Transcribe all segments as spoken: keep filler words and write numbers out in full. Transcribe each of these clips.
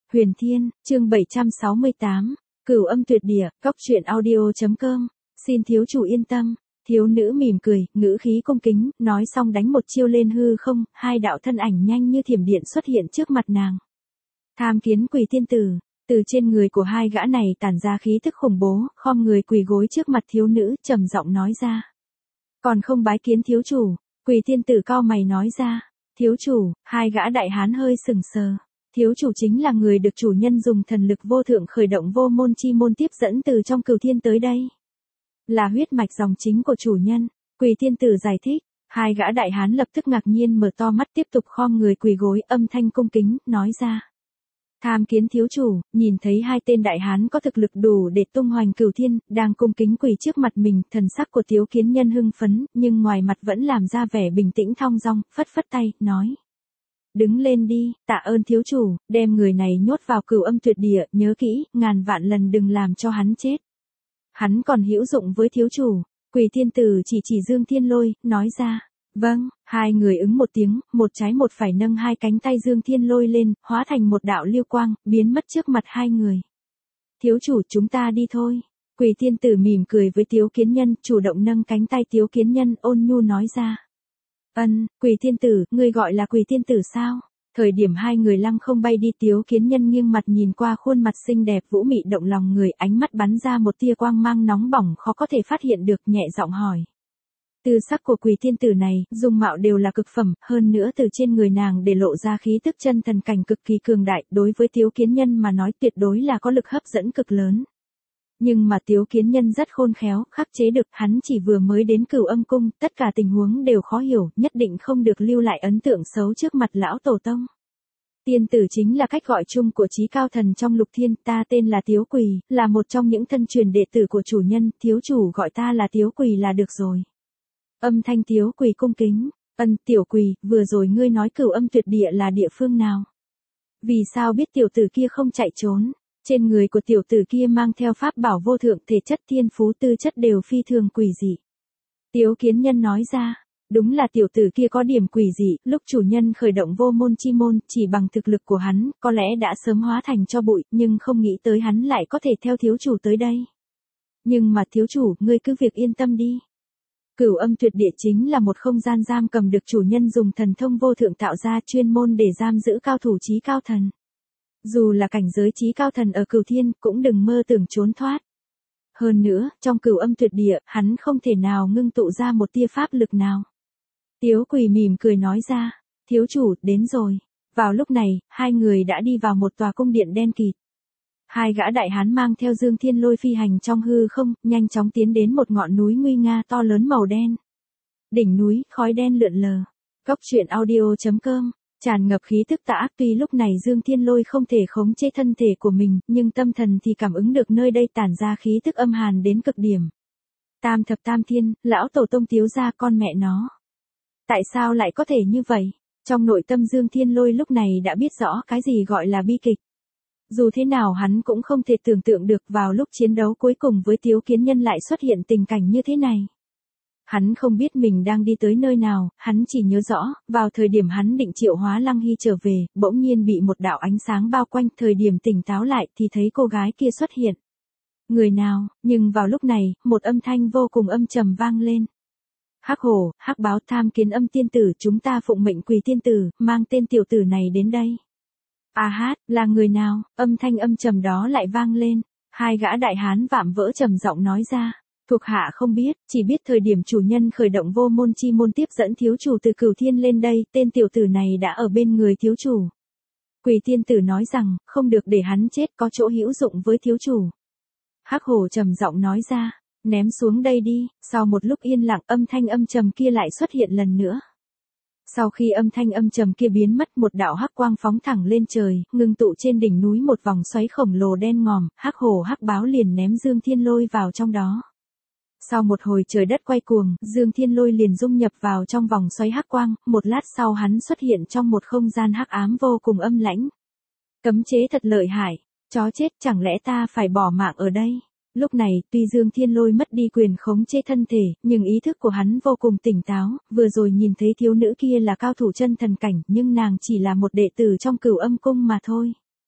Huyền Thiên, chương bảy trăm sáu mươi tám, Cửu Âm Tuyệt Địa, Cóc Truyện Audio chấm com, xin thiếu chủ yên tâm. Thiếu nữ mỉm cười, ngữ khí cung kính, nói xong đánh một chiêu lên hư không, hai đạo thân ảnh nhanh như thiểm điện xuất hiện trước mặt nàng. Tham Kiến Quỷ Tiên Tử, từ trên người của hai gã này tản ra khí tức khủng bố, khom người quỳ gối trước mặt thiếu nữ, trầm giọng nói ra. Còn không bái kiến thiếu chủ, Quỷ Tiên Tử cau mày nói ra. Thiếu chủ, hai gã đại hán hơi sừng sờ. Thiếu chủ chính là người được chủ nhân dùng thần lực vô thượng khởi động vô môn chi môn tiếp dẫn từ trong cửu thiên tới đây. Là huyết mạch dòng chính của chủ nhân, Quỷ Tiên Tử giải thích. Hai gã đại hán lập tức ngạc nhiên mở to mắt tiếp tục khom người quỳ gối, âm thanh cung kính, nói ra. Tham kiến thiếu chủ, nhìn thấy hai tên đại hán có thực lực đủ để tung hoành cửu thiên, đang cung kính quỳ trước mặt mình, thần sắc của Tiếu Kiến Nhân hưng phấn, nhưng ngoài mặt vẫn làm ra vẻ bình tĩnh thong dong, phất phất tay, nói. Đứng lên đi, tạ ơn thiếu chủ, đem người này nhốt vào Cửu Âm Tuyệt Địa, nhớ kỹ, ngàn vạn lần đừng làm cho hắn chết. Hắn còn hữu dụng với thiếu chủ, Quỷ Tiên Tử chỉ chỉ Dương Thiên Lôi, nói ra. Vâng, hai người ứng một tiếng, một trái một phải nâng hai cánh tay Dương Thiên Lôi lên, hóa thành một đạo lưu quang, biến mất trước mặt hai người. Thiếu chủ, chúng ta đi thôi. Quỷ Tiên Tử mỉm cười với Tiếu Kiến Nhân, chủ động nâng cánh tay Tiếu Kiến Nhân, ôn nhu nói ra. Ân, Quỷ Tiên Tử, ngươi gọi là Quỷ Tiên Tử sao? Thời điểm hai người lăng không bay đi, Tiếu Kiến Nhân nghiêng mặt nhìn qua khuôn mặt xinh đẹp vũ mị động lòng người, ánh mắt bắn ra một tia quang mang nóng bỏng khó có thể phát hiện được, nhẹ giọng hỏi. Tư sắc của Quỷ Tiên Tử này, dung mạo đều là cực phẩm, hơn nữa từ trên người nàng để lộ ra khí tức chân thần cảnh cực kỳ cường đại, đối với Tiếu Kiến Nhân mà nói tuyệt đối là có lực hấp dẫn cực lớn. Nhưng mà Tiếu Kiến Nhân rất khôn khéo, khắc chế được, hắn chỉ vừa mới đến Cửu Âm Cung, tất cả tình huống đều khó hiểu, nhất định không được lưu lại ấn tượng xấu trước mặt lão tổ tông. Tiên tử chính là cách gọi chung của chí cao thần trong lục thiên, ta tên là Tiếu Quỳ, là một trong những thân truyền đệ tử của chủ nhân, thiếu chủ gọi ta là Tiếu Quỳ là được rồi. Âm thanh Tiếu Quỳ cung kính, ân tiểu Quỳ, vừa rồi ngươi nói Cửu Âm Tuyệt Địa là địa phương nào? Vì sao biết tiểu tử kia không chạy trốn? Trên người của tiểu tử kia mang theo pháp bảo vô thượng, thể chất thiên phú tư chất đều phi thường quỷ dị. Tiếu Kiến Nhân nói ra, đúng là tiểu tử kia có điểm quỷ dị, lúc chủ nhân khởi động vô môn chi môn, chỉ bằng thực lực của hắn, có lẽ đã sớm hóa thành cho bụi, nhưng không nghĩ tới hắn lại có thể theo thiếu chủ tới đây. Nhưng mà thiếu chủ, ngươi cứ việc yên tâm đi. Cửu Âm Tuyệt Địa chính là một không gian giam cầm được chủ nhân dùng thần thông vô thượng tạo ra, chuyên môn để giam giữ cao thủ chí cao thần. Dù là cảnh giới chí cao thần ở cửu thiên, cũng đừng mơ tưởng trốn thoát. Hơn nữa, trong Cửu Âm Tuyệt Địa, hắn không thể nào ngưng tụ ra một tia pháp lực nào. Tiếu Quỳ mỉm cười nói ra, thiếu chủ, đến rồi. Vào lúc này, hai người đã đi vào một tòa cung điện đen kịt. Hai gã đại hán mang theo Dương Thiên Lôi phi hành trong hư không, nhanh chóng tiến đến một ngọn núi nguy nga to lớn màu đen. Đỉnh núi, khói đen lượn lờ. Cóc Truyện Audio chấm com, tràn ngập khí tức tà ác, tuy lúc này Dương Thiên Lôi không thể khống chế thân thể của mình, nhưng tâm thần thì cảm ứng được nơi đây tản ra khí tức âm hàn đến cực điểm. Tam thập tam thiên, lão tổ tông Tiếu gia con mẹ nó. Tại sao lại có thể như vậy? Trong nội tâm Dương Thiên Lôi lúc này đã biết rõ cái gì gọi là bi kịch. Dù thế nào hắn cũng không thể tưởng tượng được vào lúc chiến đấu cuối cùng với Tiếu Kiến Nhân lại xuất hiện tình cảnh như thế này. Hắn không biết mình đang đi tới nơi nào, hắn chỉ nhớ rõ, vào thời điểm hắn định triệu hóa Lăng Hy trở về, bỗng nhiên bị một đạo ánh sáng bao quanh, thời điểm tỉnh táo lại thì thấy cô gái kia xuất hiện. Người nào, nhưng vào lúc này, một âm thanh vô cùng âm trầm vang lên. Hắc hổ, hắc báo, tham kiến Âm tiên tử, chúng ta phụng mệnh Quỳ tiên tử, mang tên tiểu tử này đến đây. A hát, là người nào? Âm thanh âm trầm đó lại vang lên. Hai gã đại hán vạm vỡ trầm giọng nói ra. Thuộc hạ không biết, chỉ biết thời điểm chủ nhân khởi động vô môn chi môn tiếp dẫn thiếu chủ từ cửu thiên lên đây, tên tiểu tử này đã ở bên người thiếu chủ. Quỳ tiên tử nói rằng, không được để hắn chết, có chỗ hữu dụng với thiếu chủ. Hắc hổ trầm giọng nói ra, ném xuống đây đi. Sau một lúc yên lặng, âm thanh âm trầm kia lại xuất hiện lần nữa. Sau khi âm thanh âm trầm kia biến mất, một đạo hắc quang phóng thẳng lên trời, ngưng tụ trên đỉnh núi một vòng xoáy khổng lồ đen ngòm, hắc hổ hắc báo liền ném Dương Thiên Lôi vào trong đó. Sau một hồi trời đất quay cuồng, Dương Thiên Lôi liền dung nhập vào trong vòng xoáy hắc quang, một lát sau hắn xuất hiện trong một không gian hắc ám vô cùng âm lãnh. Cấm chế thật lợi hại, chó chết, chẳng lẽ ta phải bỏ mạng ở đây? Lúc này, tuy Dương Thiên Lôi mất đi quyền khống chế thân thể, nhưng ý thức của hắn vô cùng tỉnh táo, vừa rồi nhìn thấy thiếu nữ kia là cao thủ chân thần cảnh, nhưng nàng chỉ là một đệ tử trong Cửu Âm Cung mà thôi.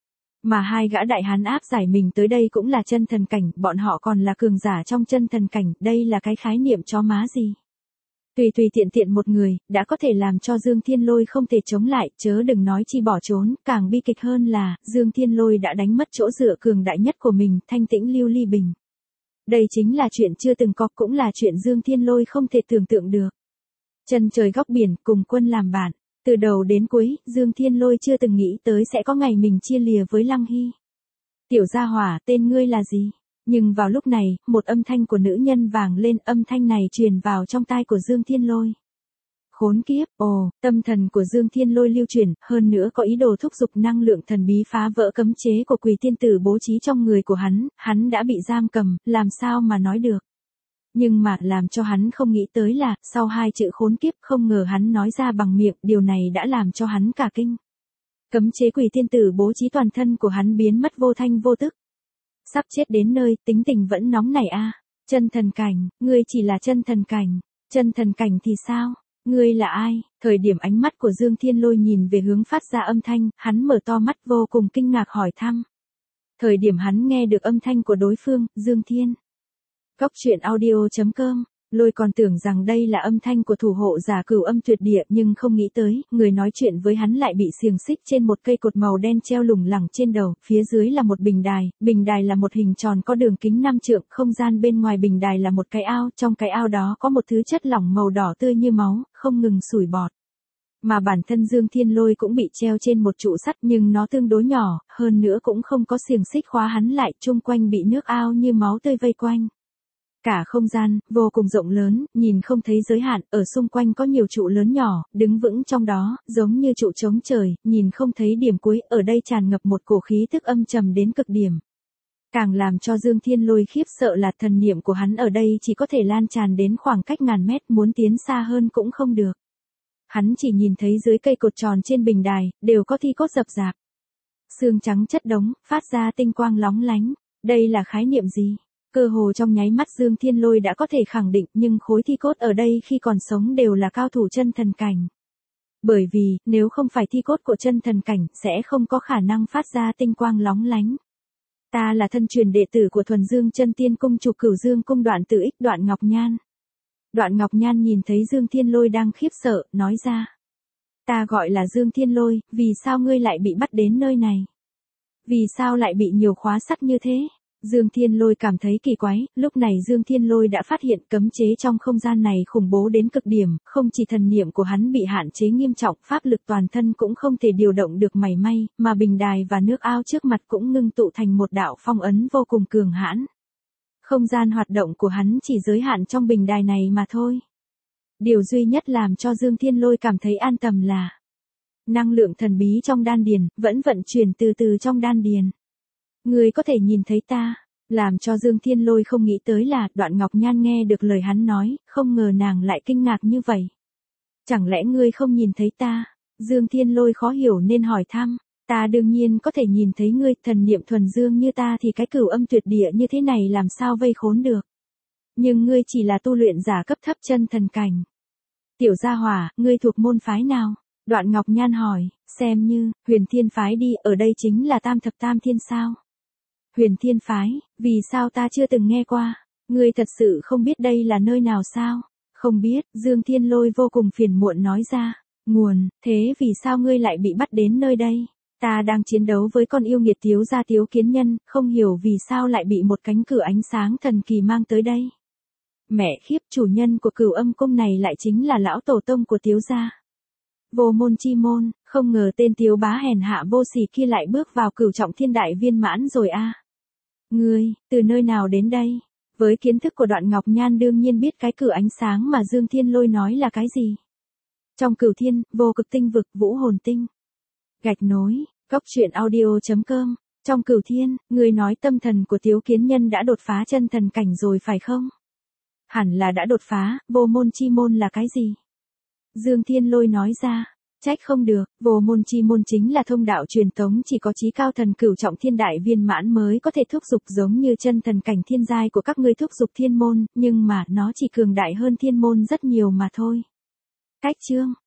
Mà hai gã đại hán áp giải mình tới đây cũng là chân thần cảnh, bọn họ còn là cường giả trong chân thần cảnh, đây là cái khái niệm chó má gì. Tùy tùy tiện tiện một người, đã có thể làm cho Dương Thiên Lôi không thể chống lại, chớ đừng nói chi bỏ trốn, càng bi kịch hơn là, Dương Thiên Lôi đã đánh mất chỗ dựa cường đại nhất của mình, thanh tĩnh lưu ly bình. Đây chính là chuyện chưa từng có, cũng là chuyện Dương Thiên Lôi không thể tưởng tượng được. Chân trời góc biển, cùng quân làm bạn. Từ đầu đến cuối, Dương Thiên Lôi chưa từng nghĩ tới sẽ có ngày mình chia lìa với Lăng Hy. Tiểu gia hỏa, tên ngươi là gì? Nhưng vào lúc này, một âm thanh của nữ nhân vang lên, âm thanh này truyền vào trong tai của Dương Thiên Lôi. Khốn kiếp, ồ, tâm thần của Dương Thiên Lôi lưu chuyển, hơn nữa có ý đồ thúc giục năng lượng thần bí phá vỡ cấm chế của Quỷ Tiên Tử bố trí trong người của hắn, hắn đã bị giam cầm, làm sao mà nói được. Nhưng mà làm cho hắn không nghĩ tới là, sau hai chữ khốn kiếp không ngờ hắn nói ra bằng miệng, điều này đã làm cho hắn cả kinh. Cấm chế Quỷ Tiên Tử bố trí toàn thân của hắn biến mất vô thanh vô tức. Sắp chết đến nơi, tính tình vẫn nóng nảy a. À. Chân thần cảnh, ngươi chỉ là chân thần cảnh. Chân thần cảnh thì sao? Ngươi là ai? Thời điểm ánh mắt của Dương Thiên Lôi nhìn về hướng phát ra âm thanh, hắn mở to mắt vô cùng kinh ngạc hỏi thăm. Thời điểm hắn nghe được âm thanh của đối phương, Dương Thiên. Góc truyện audio chấm com, Lôi còn tưởng rằng đây là âm thanh của thủ hộ giả Cửu Âm Tuyệt Địa, nhưng không nghĩ tới, người nói chuyện với hắn lại bị xiềng xích trên một cây cột màu đen treo lủng lẳng trên đầu, phía dưới là một bình đài, bình đài là một hình tròn có đường kính năm trượng, không gian bên ngoài bình đài là một cái ao, trong cái ao đó có một thứ chất lỏng màu đỏ tươi như máu, không ngừng sủi bọt. Mà bản thân Dương Thiên Lôi cũng bị treo trên một trụ sắt nhưng nó tương đối nhỏ, hơn nữa cũng không có xiềng xích khóa hắn lại, chung quanh bị nước ao như máu tươi vây quanh. Cả không gian, vô cùng rộng lớn, nhìn không thấy giới hạn, ở xung quanh có nhiều trụ lớn nhỏ, đứng vững trong đó, giống như trụ chống trời, nhìn không thấy điểm cuối, ở đây tràn ngập một cổ khí tức âm trầm đến cực điểm. Càng làm cho Dương Thiên Lôi khiếp sợ là thần niệm của hắn ở đây chỉ có thể lan tràn đến khoảng cách ngàn mét, muốn tiến xa hơn cũng không được. Hắn chỉ nhìn thấy dưới cây cột tròn trên bình đài, đều có thi cốt rập rạp. Xương trắng chất đống, phát ra tinh quang lóng lánh. Đây là khái niệm gì? Cơ hồ trong nháy mắt Dương Thiên Lôi đã có thể khẳng định, nhưng khối thi cốt ở đây khi còn sống đều là cao thủ chân thần cảnh. Bởi vì, nếu không phải thi cốt của chân thần cảnh, sẽ không có khả năng phát ra tinh quang lóng lánh. Ta là thân truyền đệ tử của Thuần Dương Chân Tiên Cung chủ Cửu Dương Cung Đoạn Tử Ích Đoạn Ngọc Nhan. Đoạn Ngọc Nhan nhìn thấy Dương Thiên Lôi đang khiếp sợ, nói ra. Ta gọi là Dương Thiên Lôi, vì sao ngươi lại bị bắt đến nơi này? Vì sao lại bị nhiều khóa sắt như thế? Dương Thiên Lôi cảm thấy kỳ quái, lúc này Dương Thiên Lôi đã phát hiện cấm chế trong không gian này khủng bố đến cực điểm, không chỉ thần niệm của hắn bị hạn chế nghiêm trọng, pháp lực toàn thân cũng không thể điều động được mảy may, mà bình đài và nước ao trước mặt cũng ngưng tụ thành một đạo phong ấn vô cùng cường hãn. Không gian hoạt động của hắn chỉ giới hạn trong bình đài này mà thôi. Điều duy nhất làm cho Dương Thiên Lôi cảm thấy an tâm là năng lượng thần bí trong đan điền, vẫn vận chuyển từ từ trong đan điền. Ngươi có thể nhìn thấy ta, làm cho Dương Thiên Lôi không nghĩ tới là, Đoạn Ngọc Nhan nghe được lời hắn nói, không ngờ nàng lại kinh ngạc như vậy. Chẳng lẽ ngươi không nhìn thấy ta? Dương Thiên Lôi khó hiểu nên hỏi thăm, ta đương nhiên có thể nhìn thấy ngươi, thần niệm thuần dương như ta thì cái Cửu Âm Tuyệt Địa như thế này làm sao vây khốn được. Nhưng ngươi chỉ là tu luyện giả cấp thấp chân thần cảnh. Tiểu gia hỏa, ngươi thuộc môn phái nào? Đoạn Ngọc Nhan hỏi, xem như, Huyền Thiên phái đi, ở đây chính là Tam Thập Tam Thiên sao? Huyền Thiên phái, vì sao ta chưa từng nghe qua? Ngươi thật sự không biết đây là nơi nào sao? Không biết, Dương Thiên Lôi vô cùng phiền muộn nói ra. Nguồn, thế vì sao ngươi lại bị bắt đến nơi đây? Ta đang chiến đấu với con yêu nghiệt Tiếu gia Tiếu Kiến Nhân, không hiểu vì sao lại bị một cánh cửa ánh sáng thần kỳ mang tới đây. Mẹ khiếp, chủ nhân của Cửu Âm Cung này lại chính là lão tổ tông của Tiếu gia. Vô môn chi môn, không ngờ tên Tiếu bá hèn hạ vô sỉ kia lại bước vào Cửu Trọng Thiên Đại viên mãn rồi a. À. Ngươi, từ nơi nào đến đây? Với kiến thức của Đoạn Ngọc Nhan đương nhiên biết cái cửa ánh sáng mà Dương Thiên Lôi nói là cái gì. Trong Cửu Thiên, vô cực tinh vực, vũ hồn tinh. Gạch nối, góc truyện audio chấm com. Trong Cửu Thiên, ngươi nói tâm thần của Tiếu Kiến Nhân đã đột phá chân thần cảnh rồi phải không? Hẳn là đã đột phá, vô môn chi môn là cái gì? Dương Thiên Lôi nói ra, trách không được, vô môn chi môn chính là thông đạo truyền tống chỉ có chí cao thần Cửu Trọng Thiên Đại viên mãn mới có thể thúc dục giống như chân thần cảnh thiên giai của các ngươi thúc dục thiên môn, nhưng mà nó chỉ cường đại hơn thiên môn rất nhiều mà thôi. Cách chương